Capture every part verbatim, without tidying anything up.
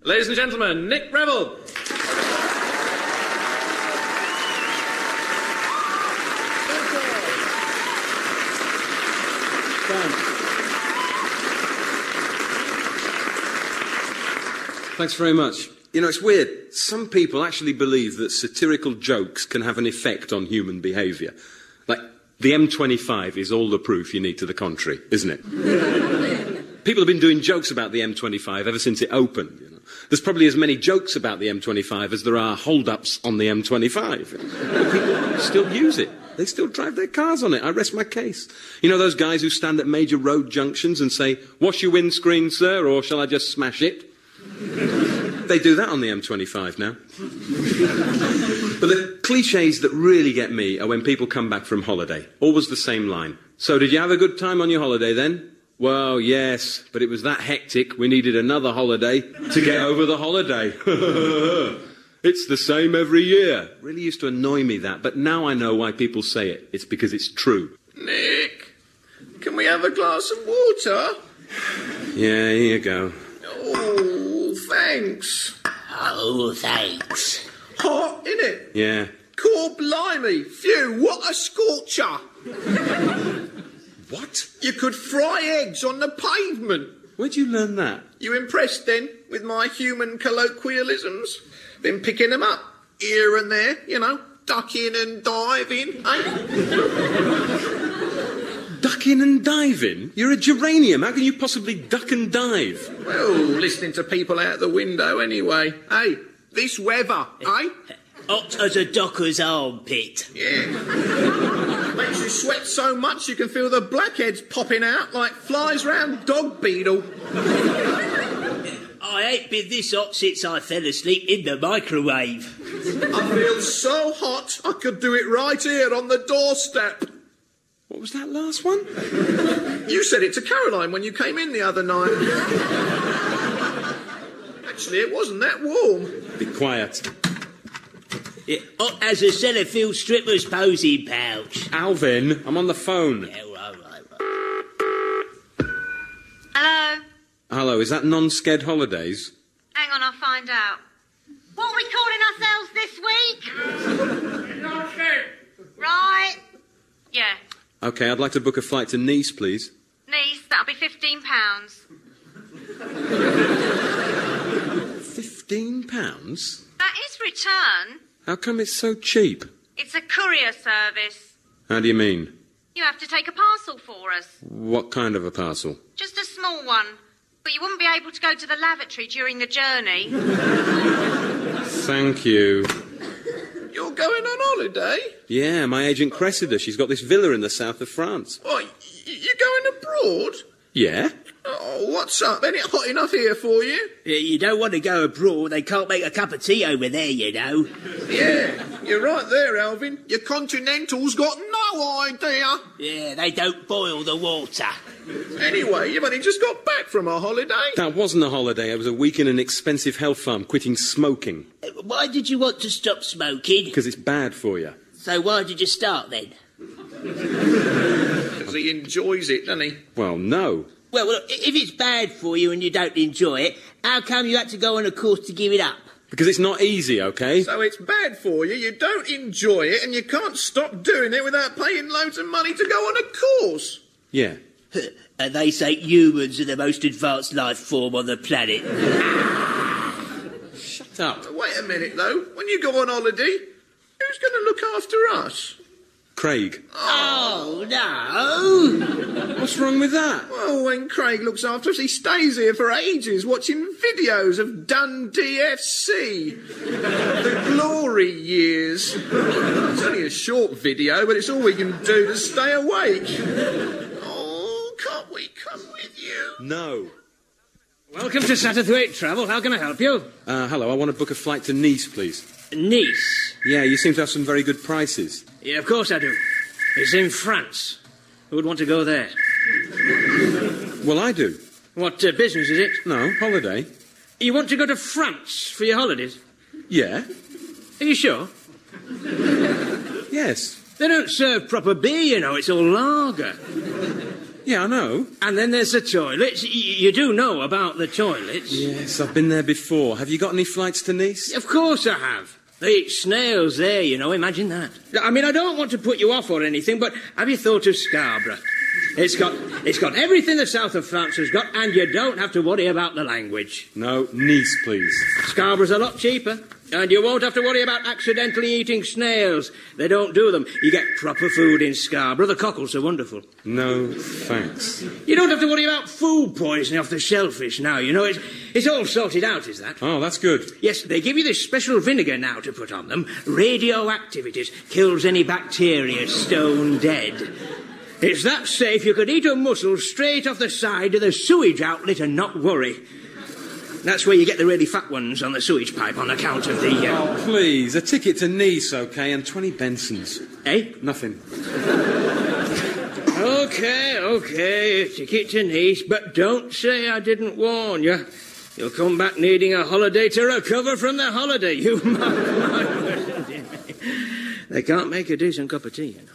Ladies and gentlemen, Nick Revell. Thanks very much. You know, it's weird. Some people actually believe that satirical jokes can have an effect on human behaviour. Like, the M twenty-five is all the proof you need to the contrary, isn't it? People have been doing jokes about the M twenty-five ever since it opened. You know. There's probably as many jokes about the M twenty-five as there are hold-ups on the M twenty-five. People still use it. They still drive their cars on it. I rest my case. You know those guys who stand at major road junctions and say, "Wash your windscreen, sir, or shall I just smash it?" They do that on the M twenty-five now. But the cliches that really get me are when people come back from holiday. Always the same line. "So did you have a good time on your holiday then?" "Well, yes, but it was that hectic we needed another holiday to get over the holiday." It's the same every year. Really used to annoy me, that, but now I know why people say it. It's because it's true. Nick, can we have a glass of water? Yeah, here you go. Oh, thanks. Oh, thanks. Hot, innit? Yeah. Core blimey. Phew, what a scorcher. What? You could fry eggs on the pavement. Where'd you learn that? You impressed then with my human colloquialisms? Been picking them up here and there, you know, ducking and diving, eh? Ducking and diving? You're a geranium. How can you possibly duck and dive? Well, listening to people out the window anyway. Hey, this weather, eh? Hot as a docker's armpit. Yeah. Makes you sweat so much you can feel the blackheads popping out like flies round dog beetle. I ain't been this hot since I fell asleep in the microwave. I feel so hot I could do it right here on the doorstep. What was that last one? You said it to Caroline when you came in the other night. Actually, it wasn't that warm. Be quiet. Yeah, hot as a Sellafield stripper's posing pouch. Alvin, I'm on the phone. Yeah, right, right, right. Hello? Hello, is that non-sked holidays? Hang on, I'll find out. What are we calling ourselves this week? Right. Yeah. Okay, I'd like to book a flight to Nice, please. Nice, that'll be fifteen pounds. Fifteen pounds? That is return. How come it's so cheap? It's a courier service. How do you mean? You have to take a parcel for us. What kind of a parcel? Just a small one. But you wouldn't be able to go to the lavatory during the journey. Thank you. You're going on holiday? Yeah, my agent Cressida. She's got this villa in the south of France. What, you're going abroad? Yeah? Oh, what's up? Ain't it hot enough here for you? Yeah, you don't want to go abroad. They can't make a cup of tea over there, you know. Yeah, you're right there, Alvin. Your continental's got no idea. Yeah, they don't boil the water. Anyway, you've only just got back from a holiday. That wasn't a holiday. I was a week in an expensive health farm quitting smoking. Uh, Why did you want to stop smoking? Because it's bad for you. So why did you start then? Because he enjoys it, doesn't he? Well, no. Well, well, if it's bad for you and you don't enjoy it, how come you had to go on a course to give it up? Because it's not easy, okay? So it's bad for you, you don't enjoy it, and you can't stop doing it without paying loads of money to go on a course. Yeah. And they say humans are the most advanced life form on the planet. Shut up. Wait a minute, though. When you go on holiday, who's going to look after us? Craig. Oh, no. What's wrong with that? Well, when Craig looks after us, he stays here for ages watching videos of Dundee F C. The glory years. It's only a short video, but it's all we can do to stay awake. Oh, can't we come with you? No. Welcome to Satterthwaite Travel. How can I help you? Uh, hello, I want to book a flight to Nice, please. Nice. Yeah, you seem to have some very good prices. Yeah, of course I do. It's in France. Who would want to go there? Well, I do. What uh, business is it? No, holiday. You want to go to France for your holidays? Yeah. Are you sure? Yes. They don't serve proper beer, you know. It's all lager. Yeah, I know. And then there's the toilets. Y- you do know about the toilets. Yes, I've been there before. Have you got any flights to Nice? Of course I have. They eat snails there, you know, imagine that. I mean, I don't want to put you off or anything, but have you thought of Scarborough? It's got it's got everything the south of France has got, and you don't have to worry about the language. No, Nice, please. Scarborough's a lot cheaper, and you won't have to worry about accidentally eating snails. They don't do them. You get proper food in Scarborough. The cockles are wonderful. No, thanks. You don't have to worry about food poisoning off the shellfish now, you know. It's, it's all sorted out, is that? Oh, that's good. Yes, they give you this special vinegar now to put on them. Radioactivity kills any bacteria stone dead. It's that safe you could eat a mussel straight off the side of the sewage outlet and not worry. That's where you get the really fat ones on the sewage pipe on account of the... Uh... Oh, please, a ticket to Nice, OK, and twenty Bensons. Eh? Nothing. OK, OK, ticket to Nice, but don't say I didn't warn you. You'll come back needing a holiday to recover from the holiday, you mark. They can't make a decent cup of tea, you know.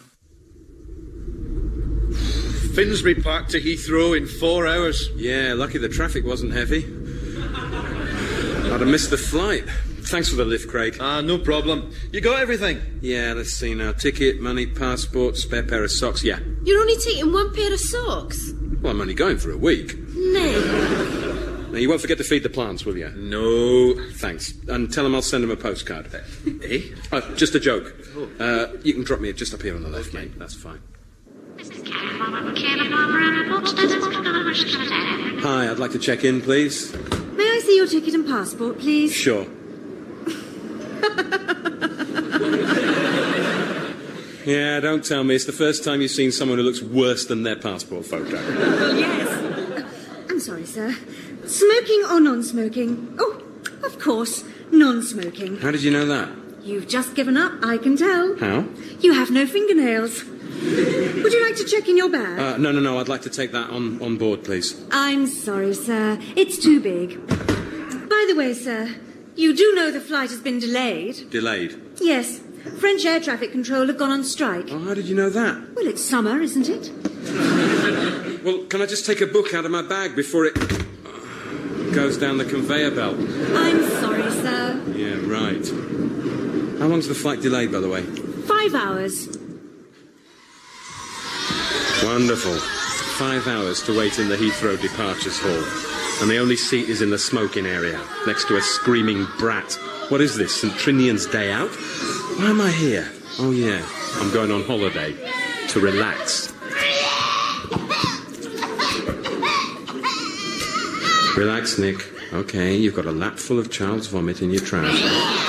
Finsbury Park to Heathrow in four hours. Yeah, lucky the traffic wasn't heavy. I'd have missed the flight. Thanks for the lift, Craig. Ah, no problem. You got everything? Yeah, let's see now. Ticket, money, passport, spare pair of socks, yeah. You're only taking one pair of socks? Well, I'm only going for a week. No. Now, you won't forget to feed the plants, will you? No. Thanks. And tell them I'll send them a postcard. Eh? Oh, just a joke. Uh, you can drop me just up here on the left, mate. That's fine. Hi, I'd like to check in, please. May I see your ticket and passport, please? Sure. Yeah, don't tell me. It's the first time you've seen someone who looks worse than their passport photo. Well, yes. I'm sorry, sir. Smoking or non-smoking? Oh, of course, non-smoking. How did you know that? You've just given up, I can tell. How? You have no fingernails. Would you like to check in your bag? Uh, no, no, no. I'd like to take that on, on board, please. I'm sorry, sir. It's too big. By the way, sir, you do know the flight has been delayed? Delayed? Yes. French air traffic control have gone on strike. Oh, how did you know that? Well, it's summer, isn't it? Well, can I just take a book out of my bag before it goes down the conveyor belt? I'm sorry, sir. Yeah, right. How long's the flight delayed, by the way? Five hours. Wonderful. Five hours to wait in the Heathrow departures hall. And the only seat is in the smoking area, next to a screaming brat. What is this, Saint Trinian's Day Out? Why am I here? Oh, yeah, I'm going on holiday. To relax. Relax, Nick. OK, you've got a lap full of child's vomit in your trousers.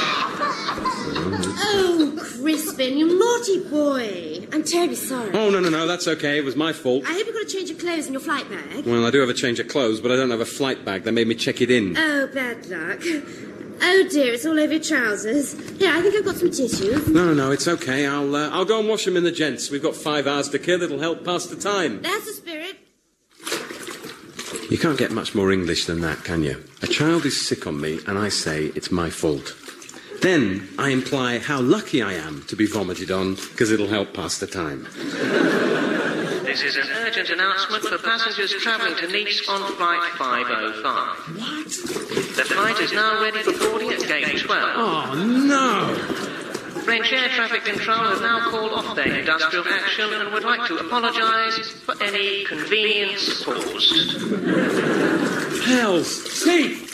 Oh, Crispin, you naughty boy. I'm terribly sorry. Oh, no, no, no, that's OK. It was my fault. I hope you've got to change your clothes in your flight bag. Well, I do have a change of clothes, but I don't have a flight bag. They made me check it in. Oh, bad luck. Oh, dear, it's all over your trousers. Here, I think I've got some tissues. No, no, no, it's OK. I'll, uh, I'll go and wash them in the gents. We've got five hours to kill. It'll help pass the time. That's the spirit. You can't get much more English than that, can you? A child is sick on me, and I say it's my fault. Then I imply how lucky I am to be vomited on, because it'll help pass the time. This is an urgent announcement for passengers travelling to Nice on flight five oh five. What? The flight is now ready for boarding at gate twelve. Oh, no! French air traffic control have now called off their industrial action and would like to apologise for any convenience caused. Hell's teeth!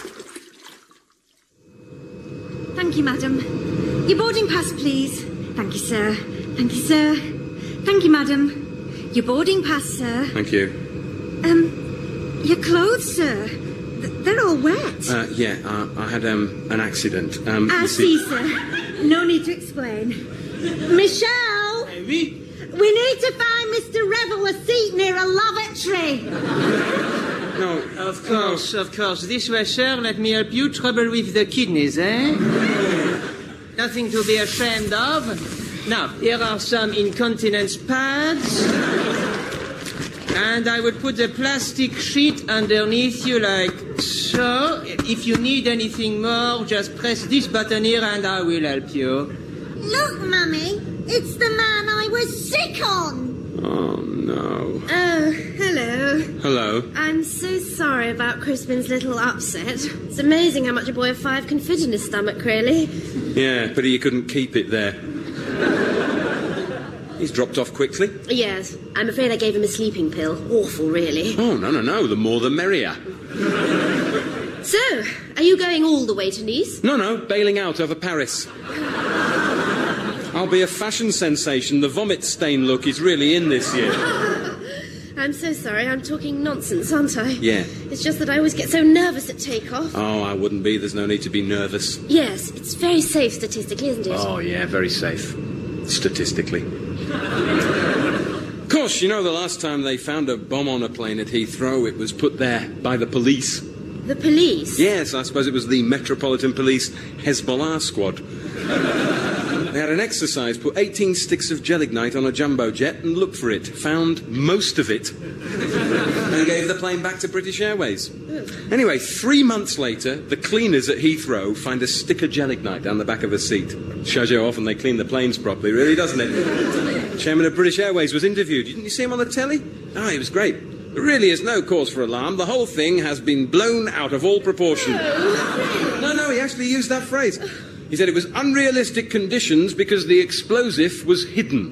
Thank you, madam. Your boarding pass, please. Thank you, sir. Thank you, sir. Thank you, madam. Your boarding pass, sir. Thank you. Um, your clothes, sir. Th- they're all wet. Uh, yeah, uh, I had um, an accident. Um, I you see, sir. No need to explain. Michelle! Oui? We need to find Mister Revel a seat near a lavatory. No. Of course, of course. This way, sir. Let me help you. Trouble with the kidneys, eh? Nothing to be ashamed of. Now, here are some incontinence pads. And I would put a plastic sheet underneath you like so. If you need anything more, just press this button here and I will help you. Look, Mummy. It's the man I was sick on. Oh, no. Oh, hello. Hello. I'm so sorry about Crispin's little upset. It's amazing how much a boy of five can fit in his stomach, really. Yeah, but he couldn't keep it there. He's dropped off quickly. Yes, I'm afraid I gave him a sleeping pill. Awful, really. Oh, no, no, no. The more the merrier. So, are you going all the way to Nice? No, no. Bailing out over Paris. I'll be a fashion sensation. The vomit stain look is really in this year. I'm so sorry. I'm talking nonsense, aren't I? Yeah. It's just that I always get so nervous at takeoff. Oh, I wouldn't be. There's no need to be nervous. Yes, it's very safe statistically, isn't it? Oh, yeah, very safe. Statistically. Of course, you know, the last time they found a bomb on a plane at Heathrow, it was put there by the police. The police? Yes, I suppose it was the Metropolitan Police Hezbollah squad. They had an exercise, put eighteen sticks of gelignite on a jumbo jet and looked for it. Found most of it. And gave the plane back to British Airways. Anyway, three months later, the cleaners at Heathrow find a stick of gelignite down the back of a seat. Shows you how often they clean the planes properly, really, doesn't it? Chairman of British Airways was interviewed. Didn't you see him on the telly? Oh, he was great. There really is no cause for alarm. The whole thing has been blown out of all proportion. No, no, he actually used that phrase. He said it was unrealistic conditions because the explosive was hidden.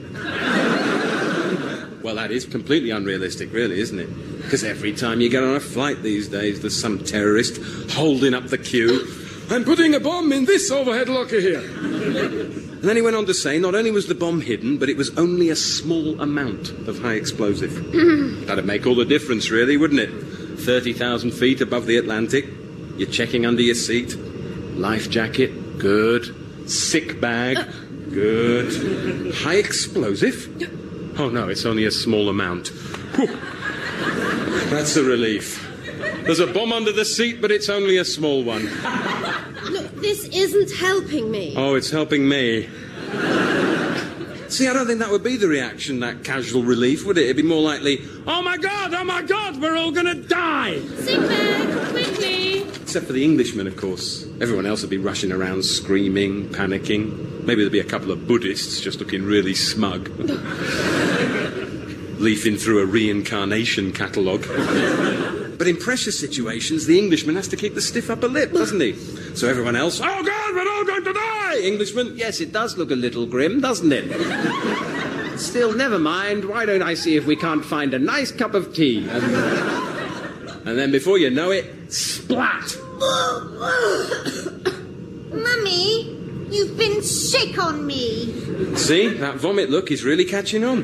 Well, that is completely unrealistic, really, isn't it? Because every time you get on a flight these days, there's some terrorist holding up the queue. I'm putting a bomb in this overhead locker here. And then he went on to say not only was the bomb hidden, but it was only a small amount of high explosive. That'd make all the difference, really, wouldn't it? thirty thousand feet above the Atlantic. You're checking under your seat. Life jacket, good. Sick bag, good. High explosive? Oh, no, it's only a small amount. Whew. That's a relief. There's a bomb under the seat, but it's only a small one. Look, this isn't helping me. Oh, it's helping me. See, I don't think that would be the reaction, that casual relief, would it? It'd be more likely, oh, my God, oh, my God, we're all going to die. Sick bag, quickly. Except for the Englishmen, of course. Everyone else would be rushing around, screaming, panicking. Maybe there'd be a couple of Buddhists just looking really smug. Leafing through a reincarnation catalogue. But in precious situations, the Englishman has to keep the stiff upper lip, doesn't he? So everyone else, oh, God, we're all going to die! Englishman, yes, it does look a little grim, doesn't it? Still, never mind. Why don't I see if we can't find a nice cup of tea? And, and then before you know it, splat! Mummy, you've been sick on me. See? That vomit look is really catching on.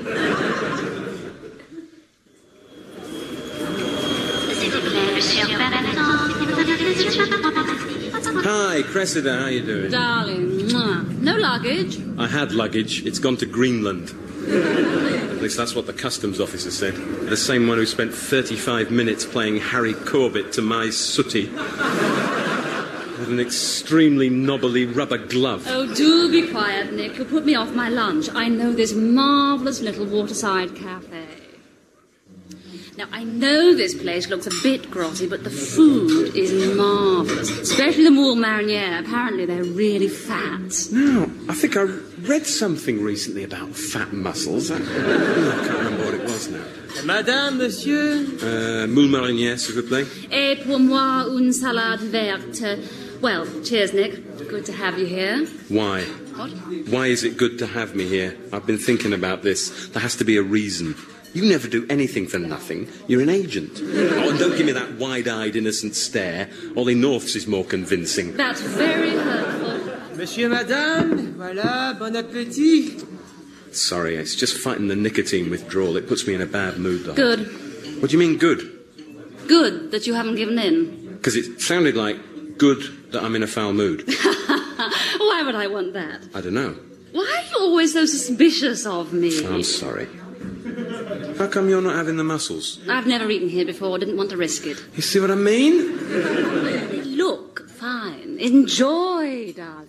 Hi, Cressida, how you doing? Darling, mwah. No luggage? I had luggage. It's gone to Greenland. At least that's what the customs officer said. The same one who spent thirty-five minutes playing Harry Corbett to my sooty. With an extremely knobbly rubber glove. Oh, do be quiet, Nick. You'll put me off my lunch. I know this marvellous little waterside cafe. Now, I know this place looks a bit grotty, but the food is marvellous. Especially the moule marinière. Apparently they're really fat. No, I think I read something recently about fat mussels. I, oh, I can't remember what it was now. Madame, monsieur? Uh, moule marinière, s'il vous plaît. Et pour moi, une salade verte. Well, cheers, Nick. Good to have you here. Why? What? Why is it good to have me here? I've been thinking about this. There has to be a reason. You never do anything for nothing. You're an agent. Oh, and don't give me that wide-eyed, innocent stare. Ollie North's is more convincing. That's very hurtful. Monsieur, madame, voilà, bon appétit. Sorry, it's just fighting the nicotine withdrawal. It puts me in a bad mood, though. Good. What do you mean, good? Good that you haven't given in. Because it sounded like good that I'm in a foul mood. Why would I want that? I don't know. Why are you always so suspicious of me? I'm sorry. How come you're not having the mussels? I've never eaten here before. Didn't want to risk it. You see what I mean? They look fine. Enjoy, darling.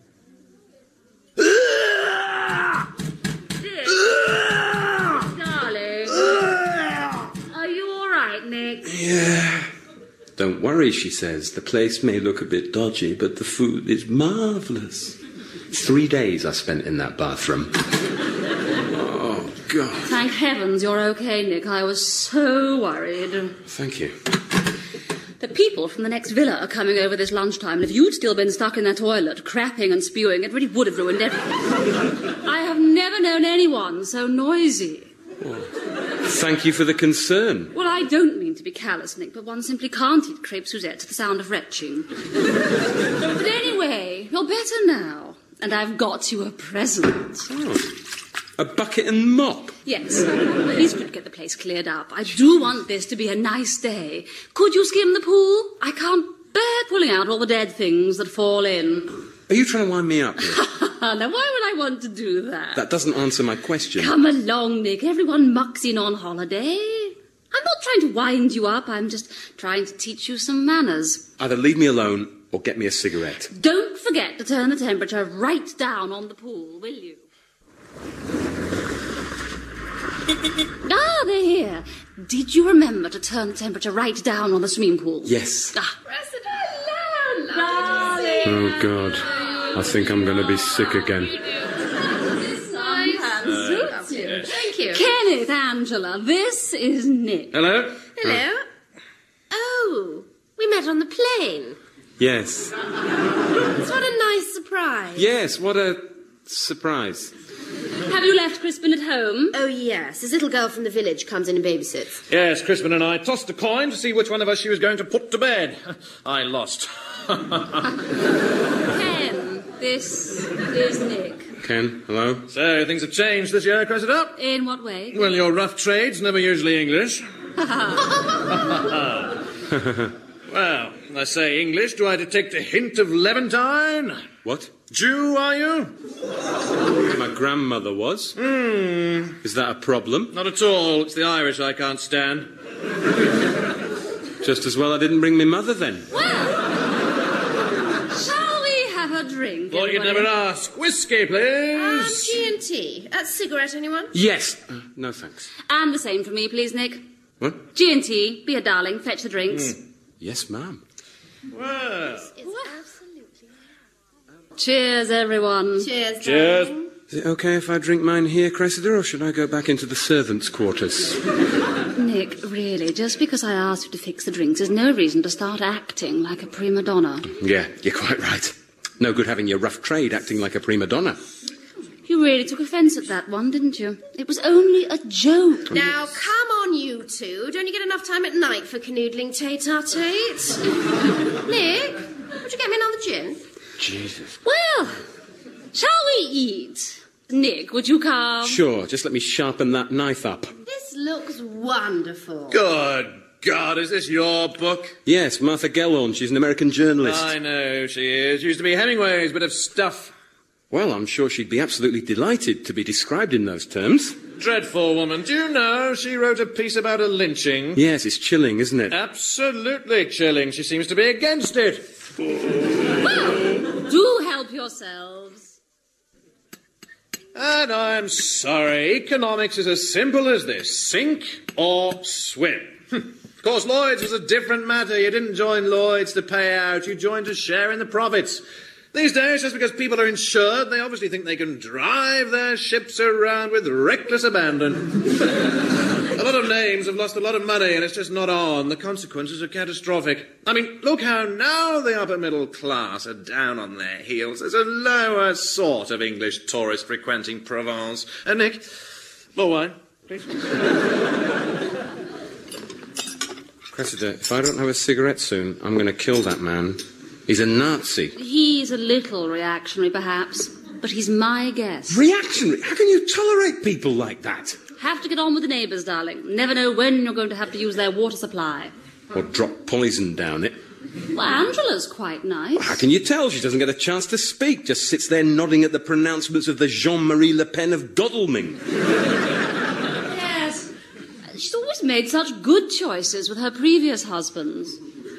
Darling. Are you all right, Nick? Yeah. Don't worry, she says. The place may look a bit dodgy, but the food is marvellous. Three days I spent in that bathroom. Oh, God. Thank heavens you're okay, Nick. I was so worried. Thank you. The people from the next villa are coming over this lunchtime, and if you'd still been stuck in that toilet, crapping and spewing, it really would have ruined everything. I have never known anyone so noisy. Oh, thank you for the concern. Well, I don't mean to be callous, Nick, but one simply can't eat crepe Suzette to the sound of retching. But anyway, you're better now, and I've got you a present. Oh. A bucket and mop? Yes. Please could get the place cleared up. I do want this to be a nice day. Could you skim the pool? I can't bear pulling out all the dead things that fall in. Are you trying to wind me up here? Now, why would I want to do that? That doesn't answer my question. Come along, Nick. Everyone mucks in on holiday. I'm not trying to wind you up. I'm just trying to teach you some manners. Either leave me alone or get me a cigarette. Don't forget to turn the temperature right down on the pool, will you? Ah, they're here. Did you remember to turn the temperature right down on the swimming pool? Yes. Ah. Oh, God. I think I'm going to be sick again. Thank you. Kenneth, Angela, this is Nick. Hello? Hello. Oh, we met on the plane. Yes. What a nice surprise. Yes, what a surprise. Have you left Crispin at home? Oh, yes. His little girl from the village comes in and babysits. Yes, Crispin and I tossed a coin to see which one of us she was going to put to bed. I lost. Ken, this is Nick. Ken, hello? So, things have changed this year, Cressida? In what way? Well, your rough trade's never usually English. Well, I say English. Do I detect a hint of Levantine? What? Jew, are you? My grandmother was. Hmm. Is that a problem? Not at all. It's the Irish I can't stand. Just as well I didn't bring my mother then. Well, shall we have a drink? Thought you'd never ask. Whiskey, please. Um, G and T. A cigarette, anyone? Yes. Uh, no, thanks. And the same for me, please, Nick. What? G and T, be a darling, fetch the drinks. Mm. Yes, ma'am. Well. It's absolutely... Cheers, everyone. Cheers, Cheers. darling. Is it okay if I drink mine here, Cressida, or should I go back into the servants' quarters? Nick, really, just because I asked you to fix the drinks is no reason to start acting like a prima donna. Yeah, you're quite right. No good having your rough trade acting like a prima donna. You really took offence at that one, didn't you? It was only a joke. Now, come on, you two. Don't you get enough time at night for canoodling tete-a-tete? Nick, would you get me another gin? Jesus. Well, shall we eat? Nick, would you come? Sure, just let me sharpen that knife up. This looks wonderful. Good God, is this your book? Yes, Martha Gellhorn. She's an American journalist. I know she is. Used to be Hemingway's bit of stuff. Well, I'm sure she'd be absolutely delighted to be described in those terms. Dreadful woman. Do you know she wrote a piece about a lynching? Yes, it's chilling, isn't it? Absolutely chilling. She seems to be against it. Well, do help yourselves. And I'm sorry. Economics is as simple as this. Sink or swim. Of course, Lloyd's was a different matter. You didn't join Lloyd's to pay out. You joined to share in the profits. These days, just because people are insured, they obviously think they can drive their ships around with reckless abandon. A lot of names have lost a lot of money, and it's just not on. The consequences are catastrophic. I mean, look how now the upper middle class are down on their heels. There's a lower sort of English tourist frequenting Provence. And Nick, more wine, please. Cressida, if I don't have a cigarette soon, I'm going to kill that man. He's a Nazi. He's a little reactionary, perhaps, but he's my guest. Reactionary? How can you tolerate people like that? Have to get on with the neighbours, darling. Never know when you're going to have to use their water supply. Or drop poison down it. Well, Angela's quite nice. Well, how can you tell? She doesn't get a chance to speak. Just sits there nodding at the pronouncements of the Jean-Marie Le Pen of Godalming. Yes. She's always made such good choices with her previous husbands.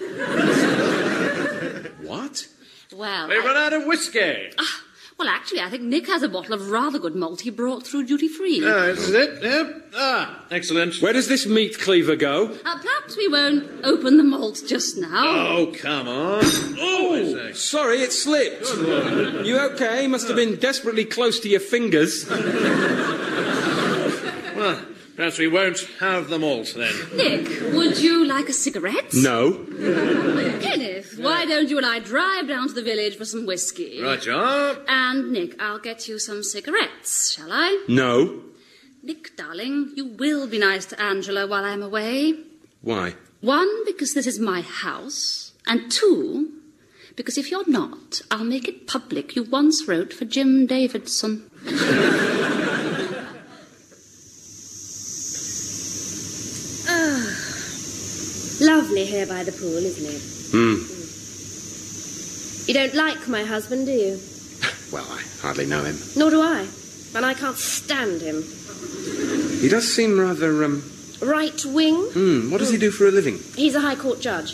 What? Well, They I... run out of whiskey. Ah, well, actually, I think Nick has a bottle of rather good malt he brought through duty-free. Ah, this is it? Yep. Ah, excellent. Where does this meat cleaver go? Uh, perhaps we won't open the malt just now. Oh, come on. Oh, I say. Sorry, it slipped. You okay? Must have been desperately close to your fingers. Well, perhaps we won't have the malt then. Nick, would you like a cigarette? No. Kenneth, why don't you and I drive down to the village for some whiskey? Right, you are. And, Nick, I'll get you some cigarettes, shall I? No. Nick, darling, you will be nice to Angela while I'm away. Why? One, because this is my house. And two, because if you're not, I'll make it public you once wrote for Jim Davidson. Ah, lovely here by the pool, isn't it? Hmm. You don't like my husband, do you? Well, I hardly know him. Nor do I. And I can't stand him. He does seem rather, um... Right wing? Hmm, what does he do for a living? He's a High Court judge.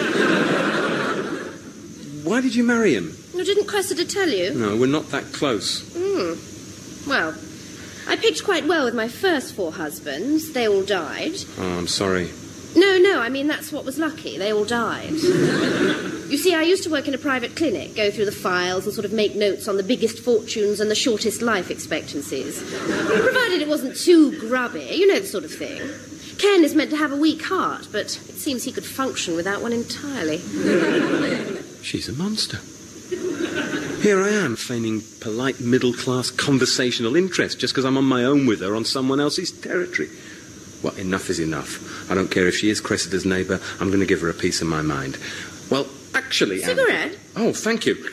Why did you marry him? No, didn't Cressida tell you? No, we're not that close. Hmm. Well, I picked quite well with my first four husbands. They all died. Oh, I'm sorry. No, no, I mean, that's what was lucky. They all died. You see, I used to work in a private clinic, go through the files and sort of make notes on the biggest fortunes and the shortest life expectancies. Provided it wasn't too grubby, you know the sort of thing. Ken is meant to have a weak heart, but it seems he could function without one entirely. She's a monster. Here I am, feigning polite middle-class conversational interest just because I'm on my own with her on someone else's territory. Well, enough is enough. I don't care if she is Cressida's neighbour. I'm going to give her a piece of my mind. Well, actually... Cigarette? Anne... Oh, thank you.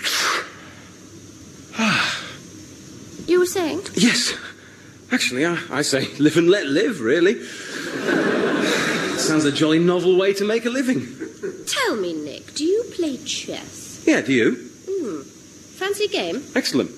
You were saying? Yes. Actually, I, I say live and let live, really. Sounds a jolly novel way to make a living. Tell me, Nick, do you play chess? Yeah, do you? Hmm. Fancy a game? Excellent.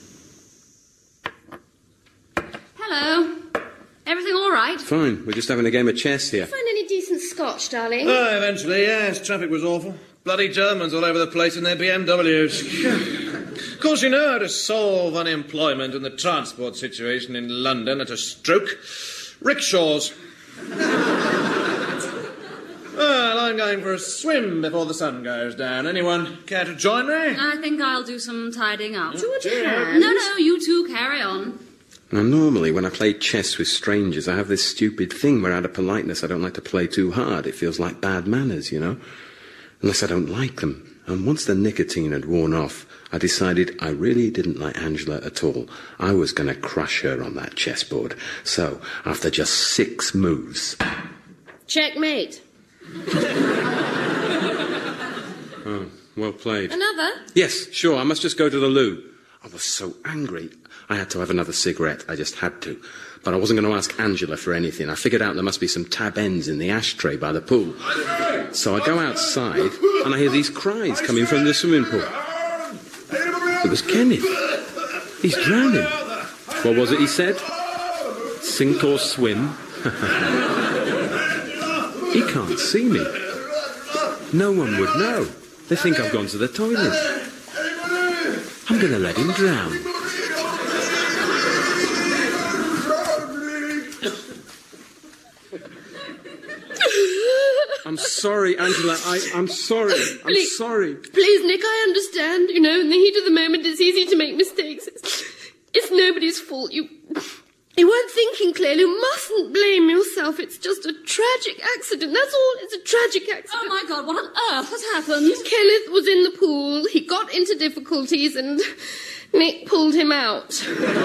Hello. Everything all right? Fine. We're just having a game of chess here. Find any decent scotch, darling? Oh, eventually, yes. Traffic was awful. Bloody Germans all over the place in their B M Ws. Of course, you know how to solve unemployment and the transport situation in London at a stroke. Rickshaws. Well, I'm going for a swim before the sun goes down. Anyone care to join me? I think I'll do some tidying up. Do you want a hand? No, no, you two carry on. Now, normally, when I play chess with strangers, I have this stupid thing where, out of politeness, I don't like to play too hard. It feels like bad manners, you know? Unless I don't like them. And once the nicotine had worn off, I decided I really didn't like Angela at all. I was going to crush her on that chessboard. So, after just six moves... Checkmate. Oh, well played. Another? Yes, sure, I must just go to the loo. I was so angry. I had to have another cigarette. I just had to. But I wasn't going to ask Angela for anything. I figured out there must be some tab ends in the ashtray by the pool. So I go outside, and I hear these cries coming from the swimming pool. It was Kenneth. He's drowning. What was it he said? Sink or swim? He can't see me. No one would know. They think I've gone to the toilet. I'm going to let him drown. I'm sorry, Angela. I, I'm sorry. I'm please, sorry. Please, Nick, I understand. You know, in the heat of the moment, it's easy to make mistakes. It's, it's nobody's fault. You... You weren't thinking clearly. You mustn't blame yourself. It's just a tragic accident. That's all. It's a tragic accident. Oh, my God, what on earth has happened? Kenneth was in the pool. He got into difficulties and Nick pulled him out.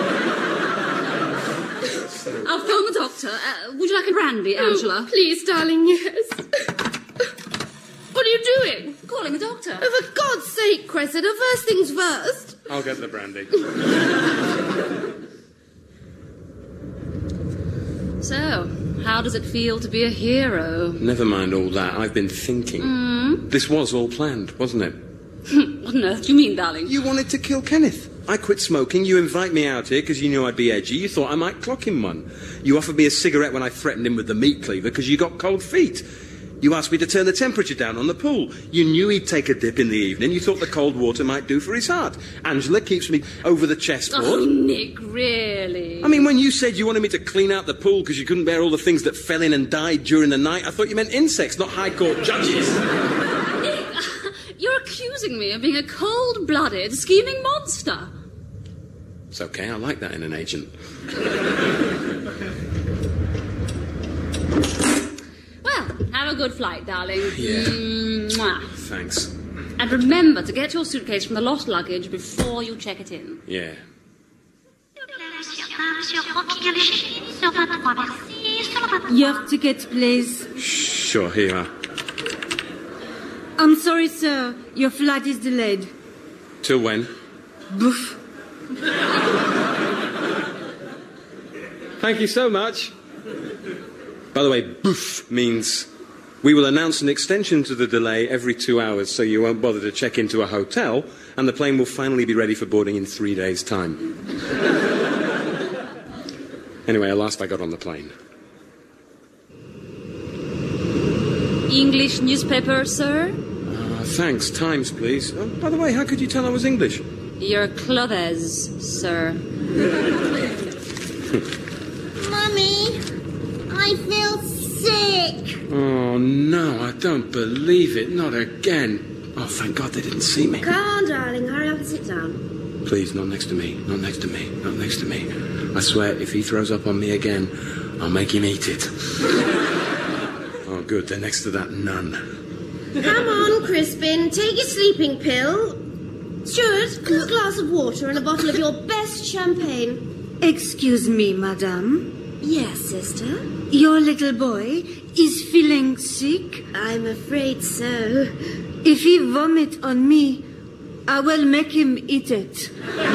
I'll phone the doctor. Uh, would you like a brandy, Angela? Oh, please, darling, yes. What are you doing? Calling a doctor. Oh, for God's sake, Cressida, first things first. I'll get the brandy. So, how does it feel to be a hero? Never mind all that. I've been thinking. Mm? This was all planned, wasn't it? What on earth do you mean, darling? You wanted to kill Kenneth. I quit smoking. You invite me out here because you knew I'd be edgy. You thought I might clock him one. You offered me a cigarette when I threatened him with the meat cleaver because you got cold feet. You asked me to turn the temperature down on the pool. You knew he'd take a dip in the evening. You thought the cold water might do for his heart. Angela keeps me over the chessboard. Oh, Nick, really? I mean, when you said you wanted me to clean out the pool because you couldn't bear all the things that fell in and died during the night, I thought you meant insects, not High Court judges. Nick, you're accusing me of being a cold-blooded, scheming monster. It's okay, I like that in an agent. Have a good flight, darling. Yeah. Mwah. Thanks. And remember to get your suitcase from the lost luggage before you check it in. Yeah. Your ticket, please. Sure, here you are. I'm sorry, sir. Your flight is delayed. Till when? Boof. Thank you so much. By the way, boof means we will announce an extension to the delay every two hours so you won't bother to check into a hotel and the plane will finally be ready for boarding in three days' time. Anyway, at last I got on the plane. English newspaper, sir? Uh, thanks. Times, please. Oh, by the way, how could you tell I was English? Your clothes, sir. Mummy, I feel sick. Oh, no, I don't believe it. Not again. Oh, thank God they didn't see me. Come on, darling, hurry up and sit down. Please, not next to me. Not next to me. Not next to me. I swear, if he throws up on me again, I'll make him eat it. Oh, good. They're next to that nun. Come on, Crispin, take your sleeping pill. Steward, a glass of water and a bottle of your best champagne. Excuse me, madame. Yes, sister? Your little boy is feeling sick? I'm afraid so. If he vomit on me, I will make him eat it.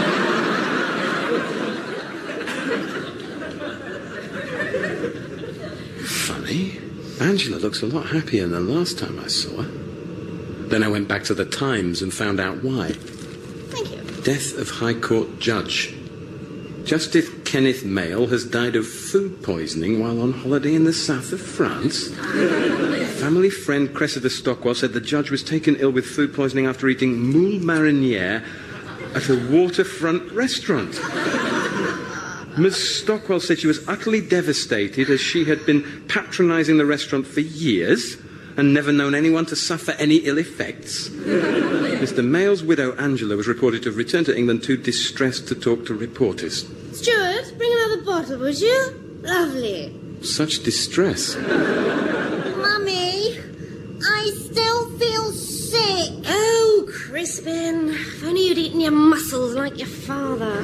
Funny. Angela looks a lot happier than the last time I saw her. Then I went back to the Times and found out why. Thank you. Death of High Court Judge. Justice Kenneth Mayle has died of food poisoning while on holiday in the south of France. Family friend Cressida Stockwell said the judge was taken ill with food poisoning after eating moule marinière at a waterfront restaurant. Miss Stockwell said she was utterly devastated as she had been patronising the restaurant for years and never known anyone to suffer any ill effects. Mister Mayle's widow, Angela, was reported to have returned to England too distressed to talk to reporters. Steward, bring another bottle, would you? Lovely. Such distress. Mummy, I still feel sick. Oh, Crispin, if only you'd eaten your mussels like your father.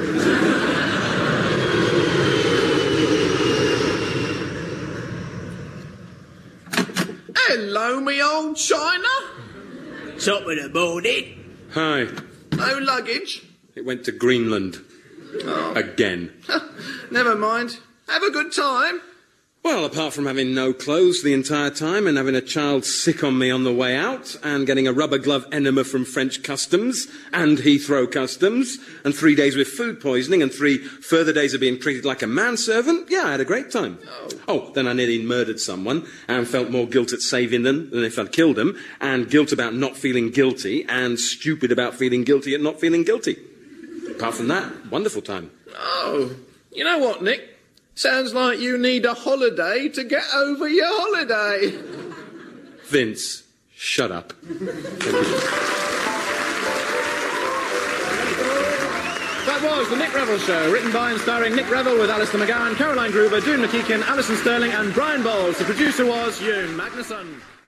Hello, me old China. Top of the morning. Hi. No luggage. It went to Greenland. Oh. Again. Never mind. Have a good time. Well, apart from having no clothes the entire time and having a child sick on me on the way out and getting a rubber glove enema from French customs and Heathrow customs and three days with food poisoning and three further days of being treated like a manservant, yeah, I had a great time. Oh, oh then I nearly murdered someone and felt more guilt at saving them than if I'd killed them, and guilt about not feeling guilty and stupid about feeling guilty at not feeling guilty. Apart from that, wonderful time. Oh, you know what, Nick? Sounds like you need a holiday to get over your holiday. Vince, shut up. That was The Nick Revell Show, written by and starring Nick Revell with Alistair McGowan, Caroline Gruber, Doon McKeekin, Alison Sterling and Brian Bowles. The producer was Ewan Magnuson.